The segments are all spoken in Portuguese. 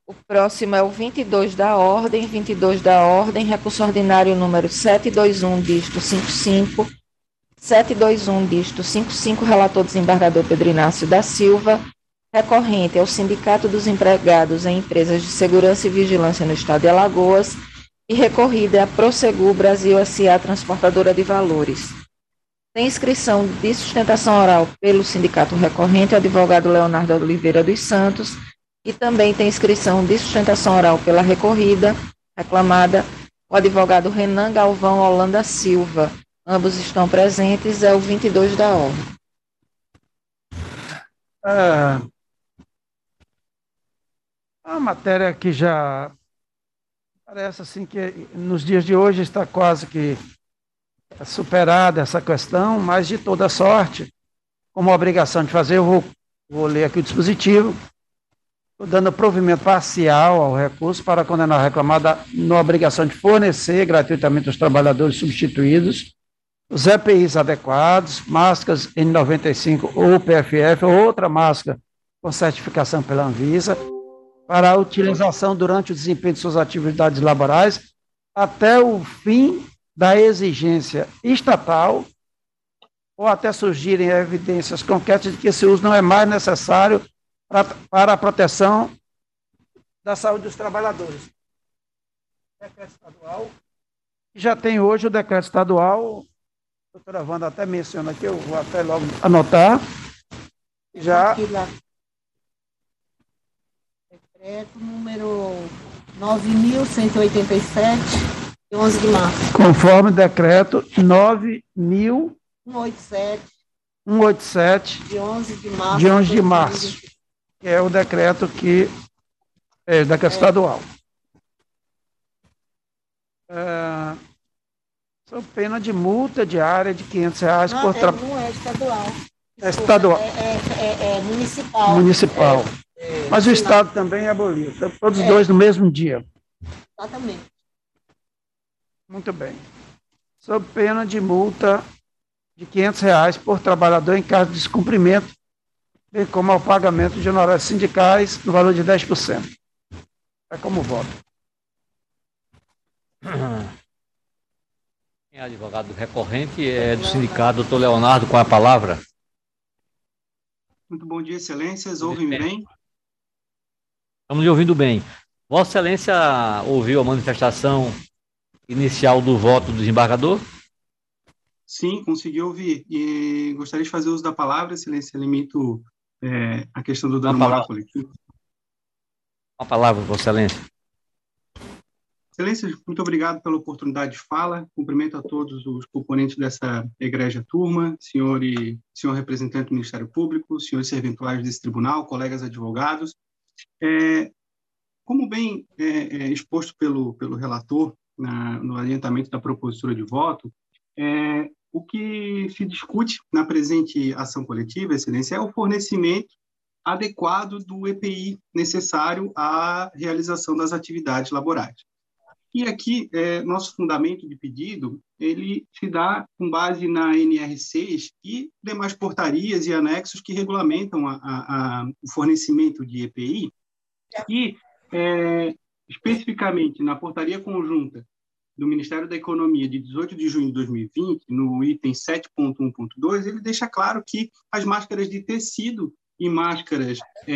O próximo é o 22 da ordem, recurso ordinário número 721, dígito 55, 721, dígito 55, relator desembargador Pedro Inácio da Silva, recorrente ao Sindicato dos Empregados em Empresas de Segurança e Vigilância no Estado de Alagoas e recorrida a Prosegur Brasil S.A. Transportadora de Valores. Tem inscrição de sustentação oral pelo sindicato recorrente, o advogado Leonardo Oliveira dos Santos, e também tem inscrição de sustentação oral pela recorrida, reclamada, o advogado Renan Galvão Holanda Silva. Ambos estão presentes, é o 22 da ordem. A matéria que já parece assim que nos dias de hoje está quase que superada essa questão, mas de toda sorte, como obrigação de fazer, eu vou ler aqui o dispositivo, dando provimento parcial ao recurso para condenar o reclamado na obrigação de fornecer gratuitamente aos trabalhadores substituídos os EPIs adequados, máscaras N95 ou PFF, ou outra máscara com certificação pela Anvisa, para a utilização durante o desempenho de suas atividades laborais, até o fim da exigência estatal, ou até surgirem evidências concretas de que esse uso não é mais necessário para a proteção da saúde dos trabalhadores. Decreto estadual, já tem hoje o decreto estadual, a doutora Wanda até menciona aqui, eu vou até logo anotar, já... Decreto número 9.187, de 11 de março. Conforme o decreto 9.187, de 11 de março. De 11 de março, que é o decreto que é o decreto estadual. Sob pena de multa diária de R$ 500 por trabalho. Não é estadual. É estadual. É municipal. Municipal. Mas o Estado também aboliu. Todos os dois no mesmo dia. Exatamente. Muito bem. Sob pena de multa de R$ 500 por trabalhador em caso de descumprimento, bem como ao pagamento de honorários sindicais no valor de 10%. É como voto. Quem é advogado recorrente é do sindicato, doutor Leonardo, com a palavra. Muito bom dia, excelências. Ouvem-me bem? Estamos lhe ouvindo bem. Vossa Excelência ouviu a manifestação inicial do voto do desembargador? Sim, consegui ouvir. E gostaria de fazer uso da palavra, excelência. Limito a questão do dano moral coletivo. Uma palavra, Vossa Excelência. Excelências, muito obrigado pela oportunidade de fala. Cumprimento a todos os componentes dessa egrégia turma, senhor representante do Ministério Público, senhores serventuários desse tribunal, colegas advogados. Como bem exposto pelo relator no adiantamento da propositura de voto, o que se discute na presente ação coletiva, excelência, é o fornecimento adequado do EPI necessário à realização das atividades laborais. E aqui, nosso fundamento de pedido, ele se dá com base na NR6 e demais portarias e anexos que regulamentam o fornecimento de EPI, e, especificamente, na portaria conjunta do Ministério da Economia de 18 de junho de 2020, no item 7.1.2, ele deixa claro que as máscaras de tecido e máscaras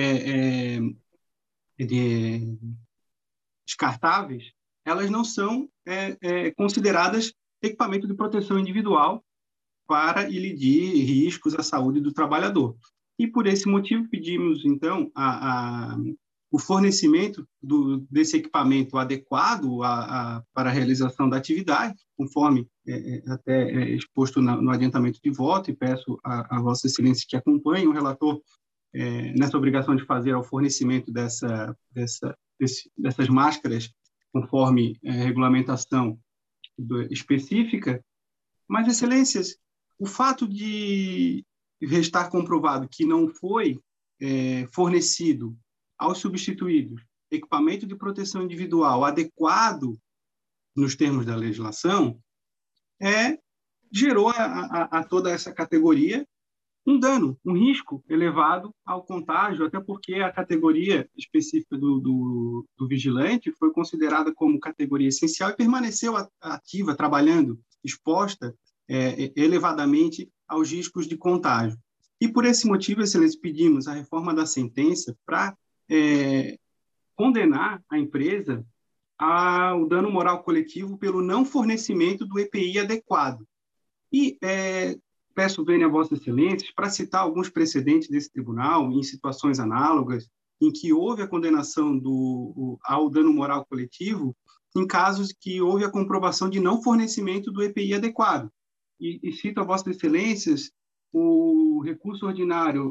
descartáveis, elas não são consideradas equipamento de proteção individual para ilidir riscos à saúde do trabalhador. E, por esse motivo, pedimos, então, o fornecimento desse equipamento adequado para a realização da atividade, conforme até exposto no adiantamento de voto, e peço a Vossa Excelência que acompanhe o relator nessa obrigação de fazer ao fornecimento dessas máscaras, conforme regulamentação específica. Mas, Excelências, o fato de estar comprovado que não foi fornecido aos substituídos equipamento de proteção individual adequado nos termos da legislação, gerou a toda essa categoria um dano, um risco elevado ao contágio, até porque a categoria específica do vigilante foi considerada como categoria essencial e permaneceu ativa, trabalhando, exposta elevadamente aos riscos de contágio. E por esse motivo, Excelência, pedimos a reforma da sentença para condenar a empresa ao dano moral coletivo pelo não fornecimento do EPI adequado. E peço vênia a Vossa Excelência para citar alguns precedentes desse tribunal em situações análogas em que houve a condenação ao dano moral coletivo em casos que houve a comprovação de não fornecimento do EPI adequado. E cito a Vossas Excelências o recurso ordinário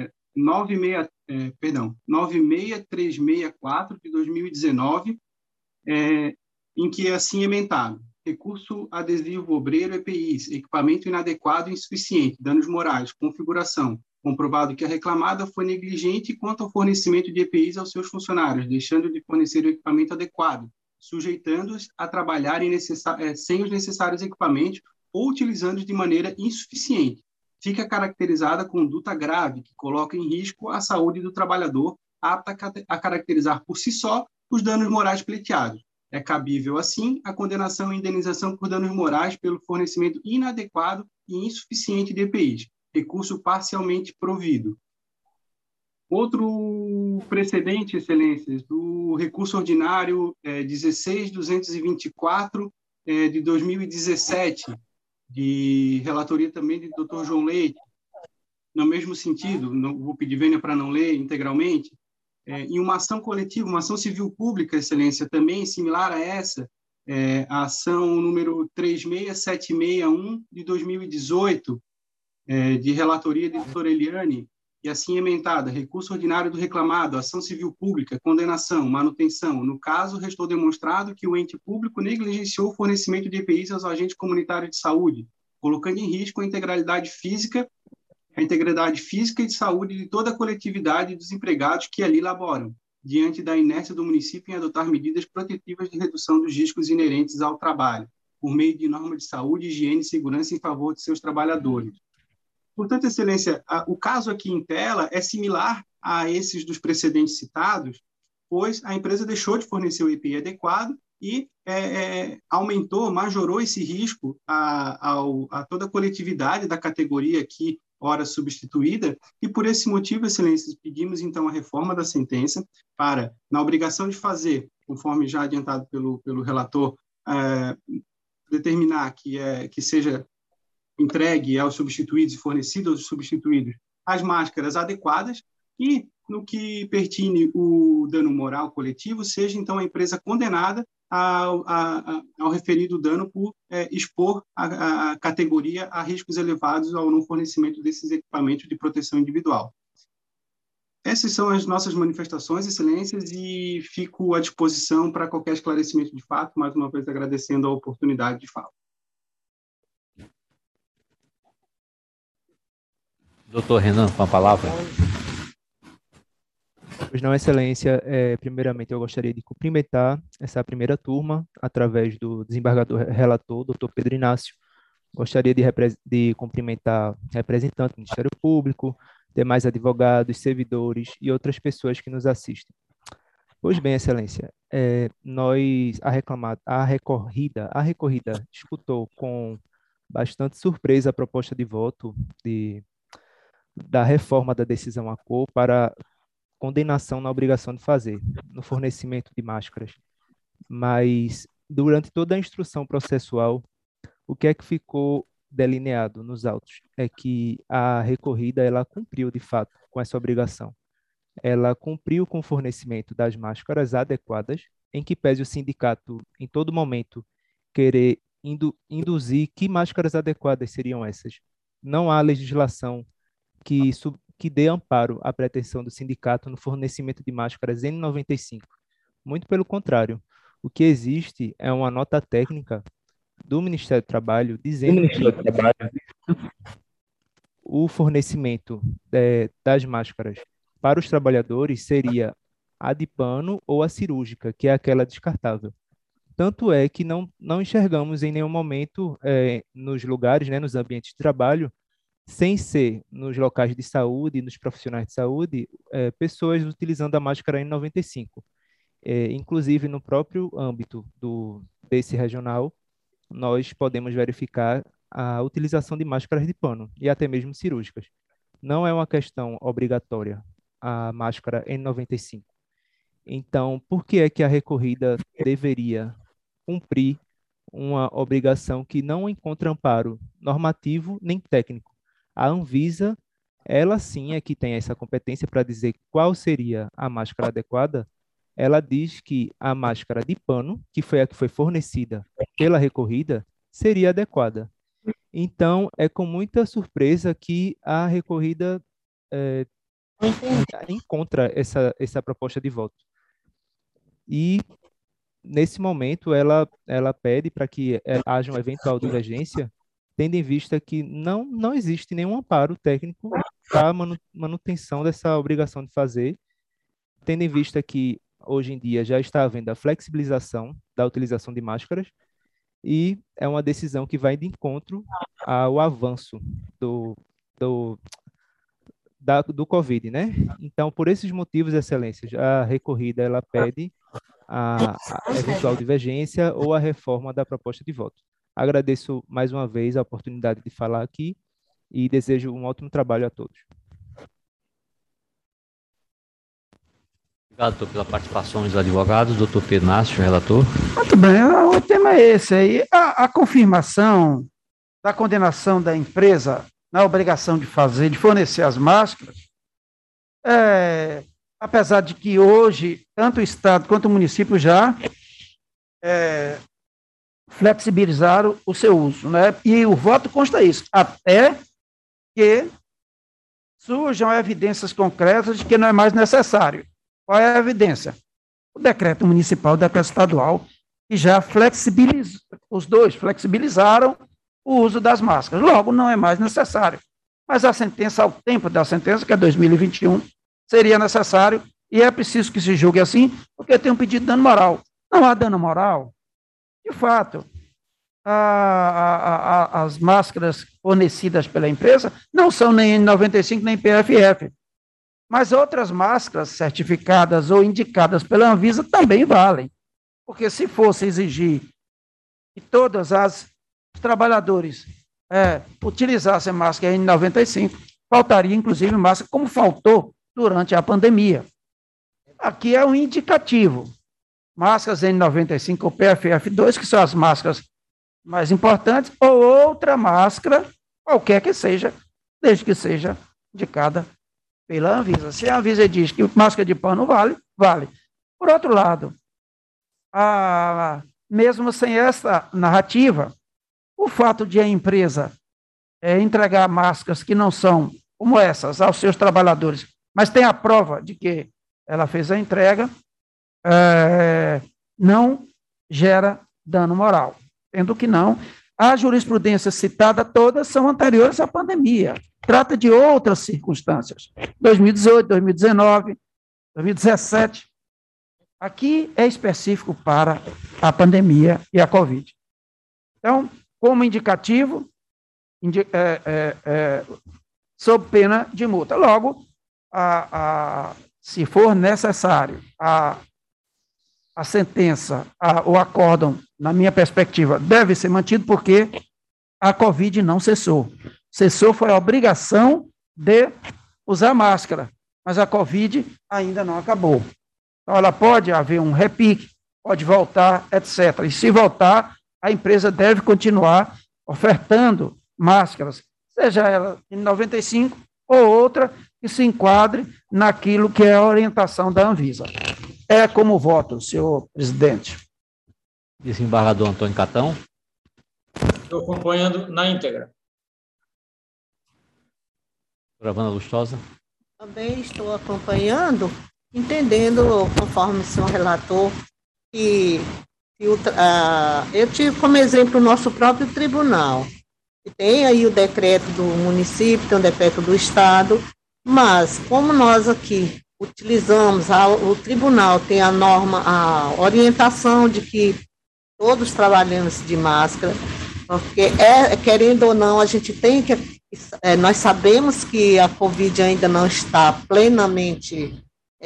96364 de 2019, em que é assim emendado: recurso adesivo obreiro EPIs, equipamento inadequado e insuficiente, danos morais, configuração, comprovado que a reclamada foi negligente quanto ao fornecimento de EPIs aos seus funcionários, deixando de fornecer o equipamento adequado, sujeitando-os a trabalharem sem os necessários equipamentos ou utilizando-os de maneira insuficiente. Fica caracterizada conduta grave, que coloca em risco a saúde do trabalhador, apta a caracterizar por si só os danos morais pleiteados. É cabível, assim, a condenação e indenização por danos morais pelo fornecimento inadequado e insuficiente de EPIs, recurso parcialmente provido. Outro precedente, Excelências, do recurso ordinário 16224 de 2017, de relatoria também do Dr. João Leite, no mesmo sentido, não vou pedir vênia para não ler integralmente, em uma ação coletiva, uma ação civil pública, Excelência, também similar a essa, a ação número 36761 de 2018, de relatoria de doutora Eliane, e assim emendada: recurso ordinário do reclamado, ação civil pública, condenação, manutenção. No caso, restou demonstrado que o ente público negligenciou o fornecimento de EPIs aos agentes comunitários de saúde, colocando em risco a integridade física e de saúde de toda a coletividade dos empregados que ali laboram, diante da inércia do município em adotar medidas protetivas de redução dos riscos inerentes ao trabalho, por meio de normas de saúde, higiene e segurança em favor de seus trabalhadores. Portanto, Excelência, o caso aqui em tela é similar a esses dos precedentes citados, pois a empresa deixou de fornecer o EPI adequado e aumentou, majorou esse risco a toda a coletividade da categoria aqui, ora substituída, e por esse motivo, Excelência, pedimos então a reforma da sentença para, na obrigação de fazer, conforme já adiantado pelo relator, determinar que seja entregue aos substituídos e fornecido aos substituídos as máscaras adequadas e, no que pertine o dano moral coletivo, seja, então, a empresa condenada ao referido dano por expor a categoria a riscos elevados ao não fornecimento desses equipamentos de proteção individual. Essas são as nossas manifestações, Excelências, e fico à disposição para qualquer esclarecimento de fato, mais uma vez agradecendo a oportunidade de fala. Doutor Renan, com a palavra. Pois não, Excelência, primeiramente eu gostaria de cumprimentar essa primeira turma, através do desembargador relator, doutor Pedro Inácio. Gostaria de cumprimentar representantes do Ministério Público, demais advogados, servidores e outras pessoas que nos assistem. Pois bem, Excelência, a recorrida escutou com bastante surpresa a proposta de voto da reforma da decisão ACOR para condenação na obrigação de fazer, no fornecimento de máscaras. Mas, durante toda a instrução processual, o que é que ficou delineado nos autos? É que a recorrida, ela cumpriu, de fato, com essa obrigação. Ela cumpriu com o fornecimento das máscaras adequadas, em que pese o sindicato, em todo momento, querer induzir que máscaras adequadas seriam essas. Não há legislação que dê amparo à pretensão do sindicato no fornecimento de máscaras N95. Muito pelo contrário, o que existe é uma nota técnica do Ministério do Trabalho dizendo que o fornecimento das máscaras para os trabalhadores seria a de pano ou a cirúrgica, que é aquela descartável. Tanto é que não enxergamos em nenhum momento nos lugares, nos ambientes de trabalho, sem ser nos locais de saúde, nos profissionais de saúde, pessoas utilizando a máscara N95. Inclusive, no próprio âmbito desse regional, nós podemos verificar a utilização de máscaras de pano e até mesmo cirúrgicas. Não é uma questão obrigatória a máscara N95. Então, por que é que a recorrida deveria cumprir uma obrigação que não encontra amparo normativo nem técnico? A Anvisa, ela sim é que tem essa competência para dizer qual seria a máscara adequada. Ela diz que a máscara de pano, que foi a que foi fornecida pela recorrida, seria adequada. Então, é com muita surpresa que a recorrida encontra essa proposta de voto. E, nesse momento, ela pede para que haja uma eventual divergência, tendo em vista que não existe nenhum amparo técnico para a manutenção dessa obrigação de fazer, tendo em vista que, hoje em dia, já está havendo a flexibilização da utilização de máscaras, e é uma decisão que vai de encontro ao avanço do Covid, né? Então, por esses motivos, excelências, a recorrida ela pede a eventual divergência ou a reforma da proposta de voto. Agradeço mais uma vez a oportunidade de falar aqui e desejo um ótimo trabalho a todos. Obrigado, doutor, pela participação dos advogados. Doutor Pedro Inácio, relator. Muito bem, o tema é esse aí. A confirmação da condenação da empresa na obrigação de fornecer as máscaras, apesar de que hoje, tanto o Estado quanto o município já flexibilizaram o seu uso, né? E o voto consta isso, até que surjam evidências concretas de que não é mais necessário. Qual é a evidência? O decreto municipal, o decreto estadual, que já os dois flexibilizaram o uso das máscaras. Logo, não é mais necessário. Mas a sentença, ao tempo da sentença, que é 2021, seria necessário, e é preciso que se julgue assim, porque tem um pedido de dano moral. Não há dano moral. De fato, as máscaras fornecidas pela empresa não são nem N95 nem PFF. Mas outras máscaras certificadas ou indicadas pela Anvisa também valem. Porque se fosse exigir que todos os trabalhadores utilizassem máscara N95, faltaria inclusive máscara, como faltou durante a pandemia. Aqui é um indicativo. Máscaras N95 ou PFF2, que são as máscaras mais importantes, ou outra máscara, qualquer que seja, desde que seja indicada pela Anvisa. Se a Anvisa diz que máscara de pano vale, vale. Por outro lado, mesmo sem essa narrativa, o fato de a empresa entregar máscaras que não são como essas aos seus trabalhadores, mas tem a prova de que ela fez a entrega, não gera dano moral. Sendo que não, a jurisprudência citada todas são anteriores à pandemia. Trata de outras circunstâncias. 2018, 2019, 2017. Aqui é específico para a pandemia e a Covid. Então, como indicativo, sob pena de multa. Logo, se for necessário, a sentença, o acórdão, na minha perspectiva, deve ser mantido porque a Covid não cessou. Cessou foi a obrigação de usar máscara, mas a Covid ainda não acabou. Então, ela pode haver um repique, pode voltar, etc. E se voltar, a empresa deve continuar ofertando máscaras, seja ela em 95 ou outra que se enquadre naquilo que é a orientação da Anvisa. É como voto, senhor presidente. Desembargador Antônio Catão. Estou acompanhando na íntegra. Doutora Wanda Lustosa. Também estou acompanhando, entendendo, conforme o senhor relator, que eu tive como exemplo o nosso próprio tribunal. Tem aí o decreto do município, tem o decreto do estado, mas como nós aqui utilizamos, o tribunal tem a norma, a orientação de que todos trabalhamos de máscara, porque, querendo ou não, a gente tem que nós sabemos que a Covid ainda não está plenamente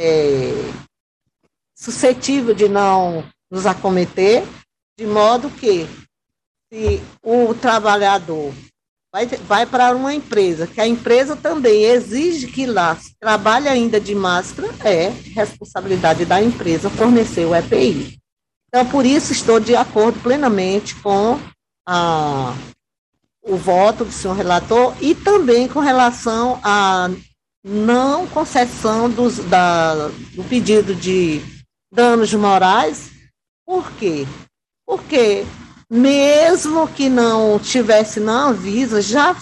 suscetível de não nos acometer, de modo que, se o trabalhador vai para uma empresa, que a empresa também exige que lá se trabalhe ainda de máscara, é responsabilidade da empresa fornecer o EPI. Então, por isso, estou de acordo plenamente com o voto do senhor relator e também com relação à não concessão do pedido de danos morais. Por quê? Porque mesmo que não tivesse na Anvisa,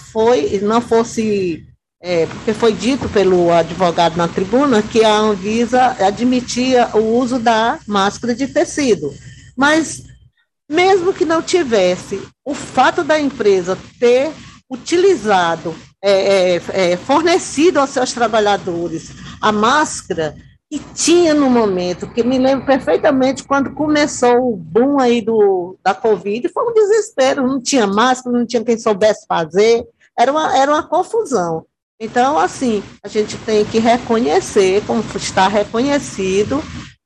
porque foi dito pelo advogado na tribuna que a Anvisa admitia o uso da máscara de tecido. Mas, mesmo que não tivesse, o fato da empresa ter utilizado, fornecido aos seus trabalhadores a máscara que tinha no momento, que me lembro perfeitamente quando começou o boom aí da Covid, foi um desespero, não tinha máscara, não tinha quem soubesse fazer, era uma confusão. Então, assim, a gente tem que reconhecer, como está reconhecido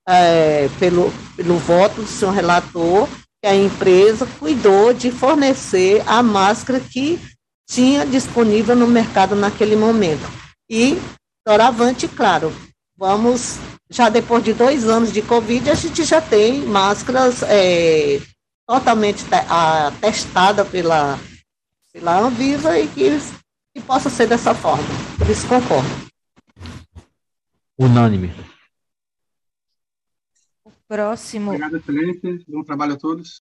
pelo voto do senhor relator, que a empresa cuidou de fornecer a máscara que tinha disponível no mercado naquele momento. E, doravante, claro, já depois de 2 anos de Covid, a gente já tem máscaras totalmente testadas pela Anvisa e que possa ser dessa forma. Por isso concordo. Unânime. Próximo. Obrigado, excelência. Bom trabalho a todos.